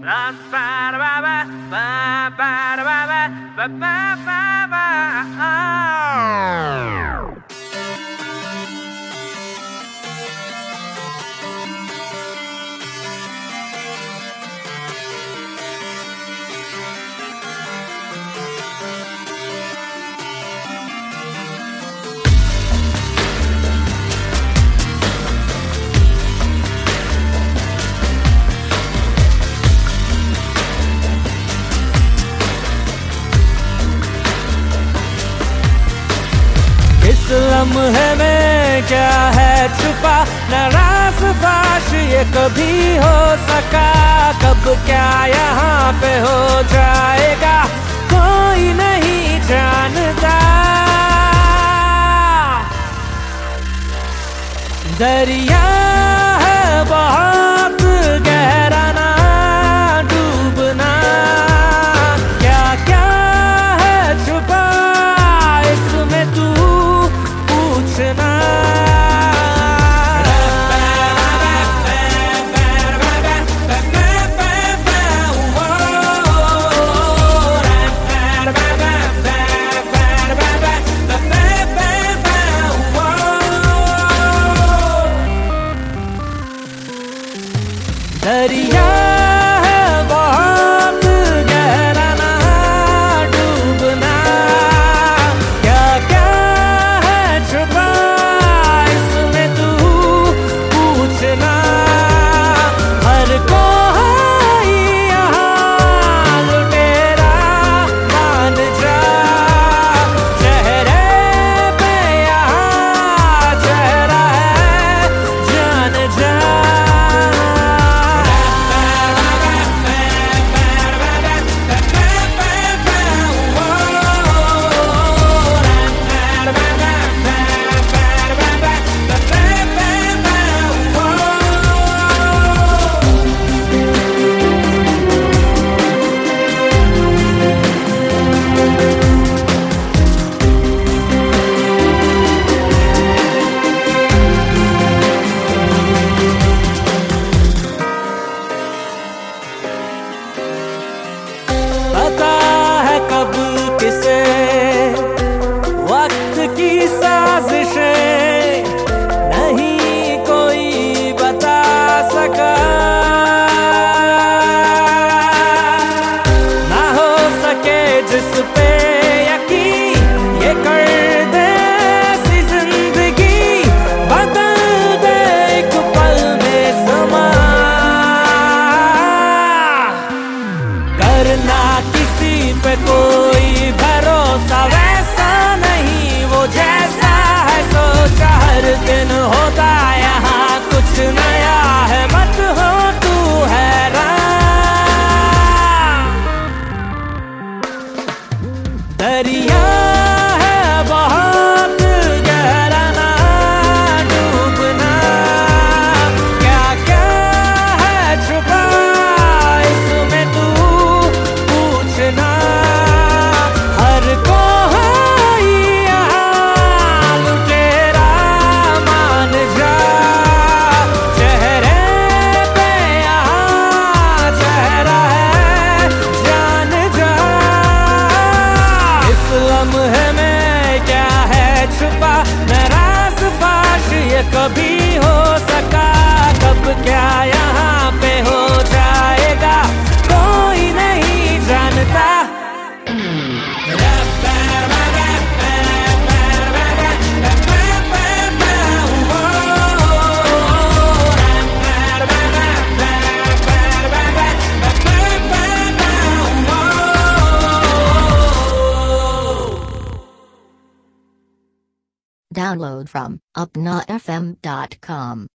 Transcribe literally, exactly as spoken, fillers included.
इस लम्हे में क्या है छुपा न राज़ फाश ये कभी हो सका। कब क्या यहाँ पे हो जाएगा कोई नहीं जानता। दरिया है बहुत गहरा ना डूबना। क्या क्या है छुपा इसमें तू पूछना। दरिया है बहुत गहरा ना डूबना। क्या क्या है छुपा इसमें तू पूछना। हर कोई यहाँ लुटेरा मान जा। चेहरे पे यहाँ चेहरा है जान जा। पता है कब किसे वक्त की साजिशें नहीं कोई बता सका। ना हो सके जिस पे यकीन ये कर दे ऐसी जिंदगी बदल दे एक पल में समा। करना किसी पे कोई भरोसा वैसा नहीं वो जैसा है सोचा। हर दिन होता यहाँ कुछ नया है मत हो तू हैरान। दरिया है बहुत गहरा ना डूबना। क्या क्या है छुपा इसमें तू पूछना। हर कोई यहाँ लुटेरा मान जा। चेहरे पे यहाँ चेहरा है जान जा। इस लम्हे में क्या है छुपा न राज़ फाश ये कभी हो सका। कब क्या यहाँ पे हो जाएगा कोई नहीं जानता। Download from upnotfm dot com.